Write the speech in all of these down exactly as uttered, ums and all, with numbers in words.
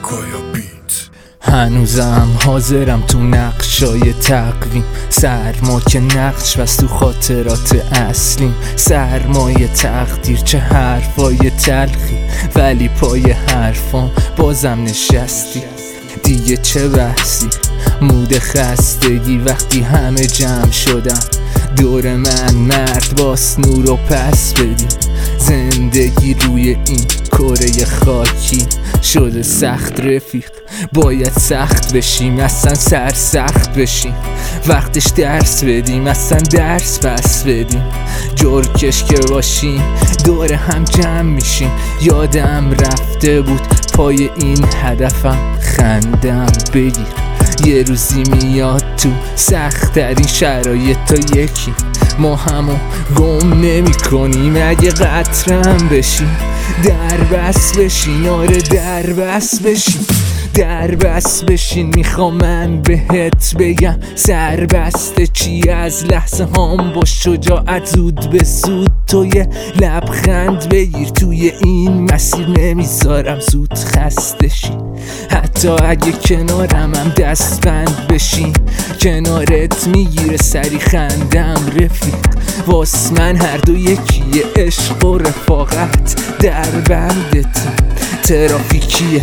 کایا بیت. هنوزم حاضرم تو نقشای تقویم، سرما که نقش بست تو خاطرات اصلیم. سرمایه تقدیر چه حرفای تلخی، ولی پای حرفام بازم نشستی. دیگه چه بحثی، مود خستگی وقتی همه جمع شدم دور من. مرد باس نور و پس بدیم، زندگی روی این کره خاکی شده سخت رفیق. باید سخت بشیم، اصلا سر سخت بشیم. وقتش درس بدیم، اصلا درس بس بدیم. جرکش که باشیم دور هم جمع میشیم. یادم رفته بود پای این هدفم خندم بگیر. یه روزی میاد تو سخت ترین شرایط تا یکی ما همو گم نمی کنیم. اگه قطرم بشیم در بس بشین، آره در بس بشین، در بس بشین. میخوام من بهت بگم سربسته چی از لحظه هام با شجاعت زود به زود تو یه لبخند بگیر. توی این مسیر نمیذارم زود خسته شی، حتی اگه کنارم هم دست بند بشین. کنارت میگیره سری خندم رفیق. واس من هر دو یکیه، عشق و رفاقت در بندتیم. ترافیکیه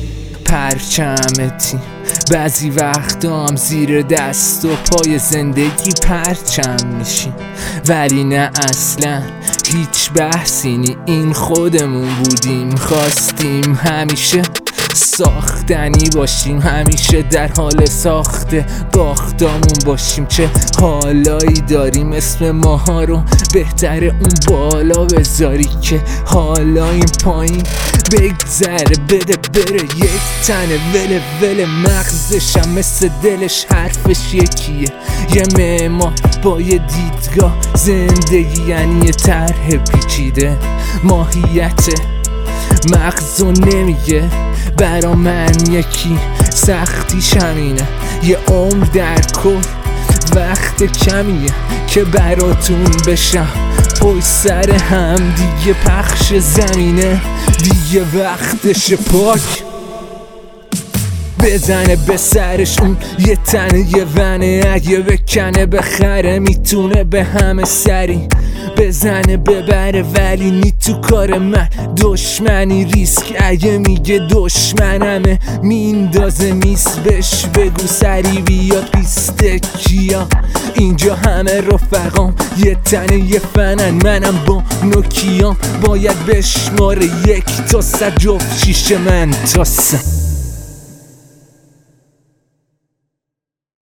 پرچمتیم، بعضی وقتا هم زیر دست و پای زندگی پرچم میشیم. ولی نه اصلا هیچ بحثی نی، این خودمون بودیم. خواستیم همیشه ساختنی باشیم، همیشه در حال ساخت باختامون باشیم. چه حالایی داریم اسم ماها رو بهتره اون بالا بذاری که حالا این پایین بگذره. بده بره یک تنه وله وله، مغزشم مثل دلش حرفش یکیه. یه معمار با یه دیدگاه، زندگی یعنی یه طرح پیچیده. ماهیت مغزو نمیگه برا من یکی، سختیش همینه. یه عمر در کل وقت کمیه که براتون بشم پشت سر هم. دیگه پخش زمینه، دیگه وقتش پاک بزنه به سرش اون یه تنه یه ونه. اگه بکنه بخره میتونه به همه سری بزنه ببره، ولی نی تو کار من دشمنی ریسک. اگه میگه دشمنمه میندازه میس، بش بگو سری بیاد پیست کیا. اینجا همه رفقام یه تنه یه فنن، منم با نوکیام باید بشماره یک تا صد جفت شیشه من تا سن.